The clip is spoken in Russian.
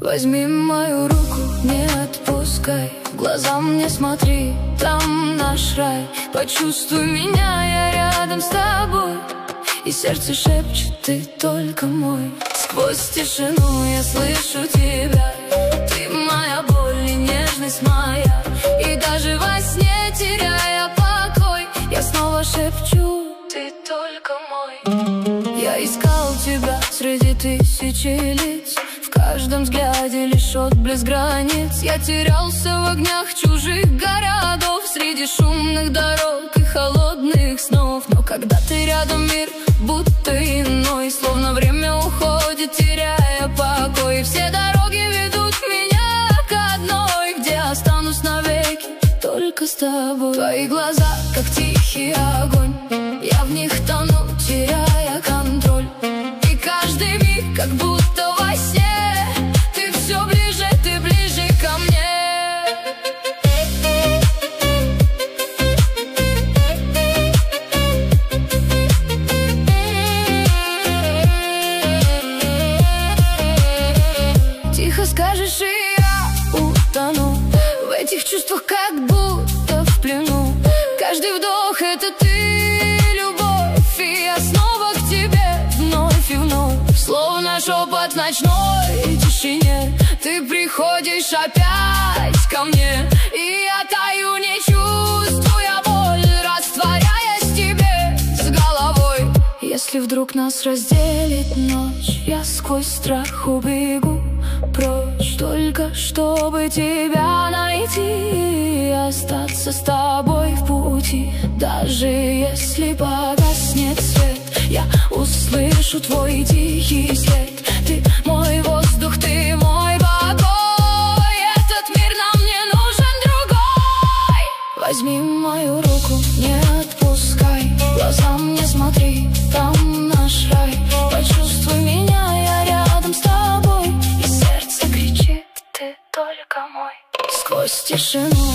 Возьми мою руку, не отпускай, в глаза мне смотри, там наш рай. Почувствуй меня, я рядом с тобой, и сердце шепчет, ты только мой. Сквозь тишину я слышу тебя, ты моя боль и нежность моя. И даже во сне, теряя покой, я снова шепчу, ты только мой. Я искал тебя среди тысячи лиц, в каждом взгляде лишь отблеск границ. Я терялся в огнях чужих городов, среди шумных дорог и холодных снов. Но когда ты рядом, мир будто иной, словно время уходит, теряя покой. И все дороги ведут меня к одной, где останусь навеки только с тобой. Твои глаза, как тихий огонь, я в них тону, теряя контроль. И каждый миг, как будто во сне, ты ближе ко мне. Тихо скажешь, и я утону в этих чувствах, как будто в плену. Каждый вдох — это ты, любовь, и я снова к тебе вновь и вновь. Словно шепот в ночной тишине, ты приходишь опять ко мне, и я таю, не чувствуя боль, растворяясь в тебе с головой. Если вдруг нас разделит ночь, я сквозь страх убегу прочь, только чтобы тебя найти и остаться с тобой в пути. Даже если погаснет свет, я услышу твой тихий след. Ты мой воздух, ты мой покой, этот мир нам не нужен другой. Возьми мою руку, не отпускай, в глаза мне смотри, там наш рай. Почувствуй меня, я рядом с тобой, и сердце кричит, ты только мой. Сквозь тишину